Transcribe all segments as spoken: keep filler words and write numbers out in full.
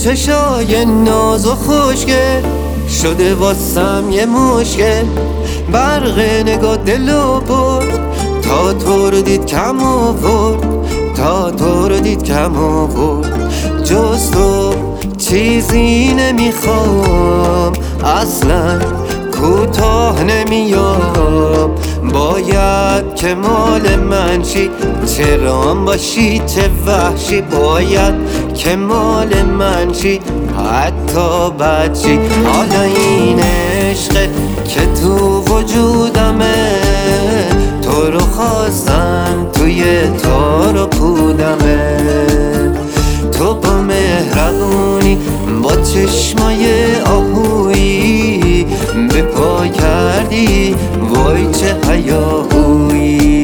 چشای ناز و خوشگل شده واسم یه مشکل. برق نگاه دلو برد تا تو رو دید کم آورد، تا تو رو دید کم آورد. جز تو چیزی نمیخوام، اصلا کوتاه نمیام. باید که مال من شی، چه رام باشی چه وحشی. باید که مال من شی، حتی بد شی. حالا این عشقه که تو وجودمه، تو رو خواستم توی تار و پودمه. تو با مهربونی با چشمای آهویی به پا کردی، وای چه هیاهویی.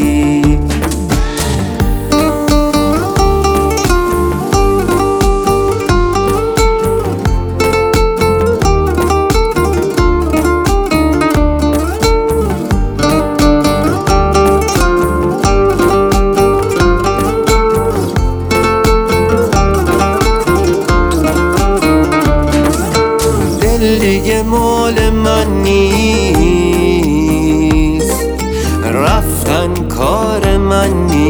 دیگه مال من نیست، رفتن کار من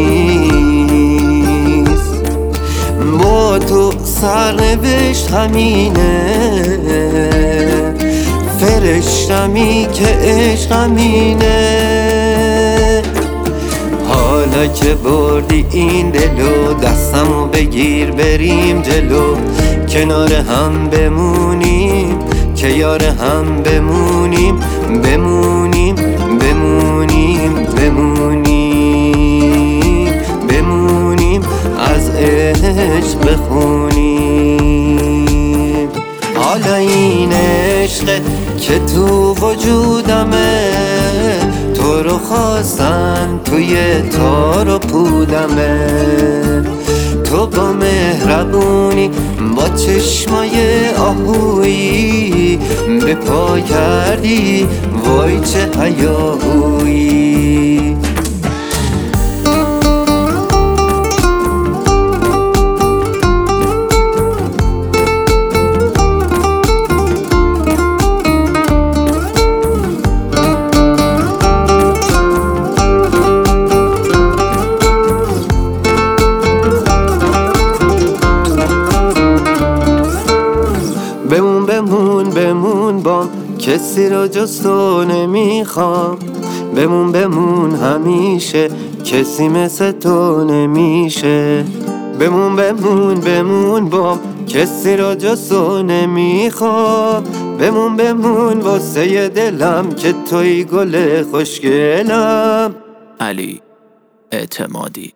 نیست. با تو سرنوشت همینه، فرشتمی که عشق همینه. حالا که بردی این دلو، دستمو بگیر بریم جلو. کنار هم بمونیم که یار هم بمونیم، بمونیم بمونیم بمونیم بمونیم از عشق بخونیم. حالا این عشقه که تو وجودمه، تو رو خواستم توی تار و پودمه. تو با مهربونی با چشمای آهویی به پا کردی، وای چه هیاهویی. بمون بمون بمون بام، کسی رو جز تو نمیخوام. بمون بمون همیشه، کسی مثل تو نمیشه. بمون بمون بمون بام، کسی رو جز تو نمیخوام. بمون بمون واسه دلم که توی گل خوشگلم. علی اعتمادی.